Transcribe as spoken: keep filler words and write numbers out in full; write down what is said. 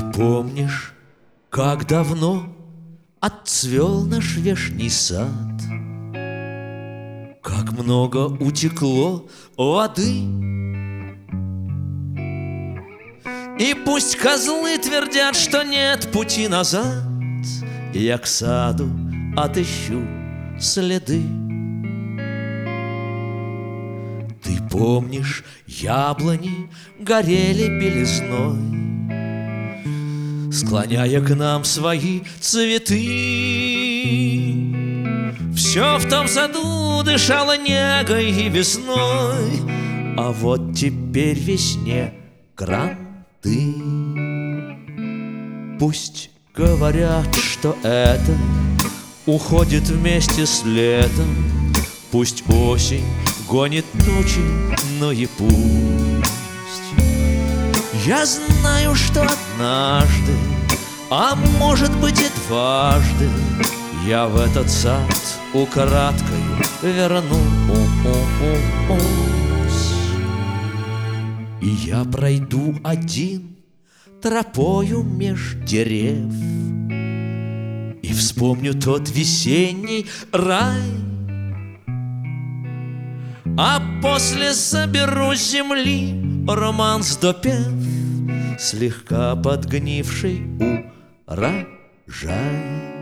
Помнишь, как давно отцвел наш вешний сад? Как много утекло воды? И пусть козлы твердят, что нет пути назад, я к саду отыщу следы. Ты помнишь, яблони горели белизной, склоняя к нам свои цветы. Все в том саду дышало негой и весной, а вот теперь весне гранты. Пусть говорят, что это уходит вместе с летом, пусть осень гонит ночи, но и пусть. Я знаю, что однажды, а может быть и дважды, я в этот сад украдкою вернусь. И я пройду один тропою меж дерев и вспомню тот весенний рай, а после соберу с земли романс допев, слегка подгнивший урожай.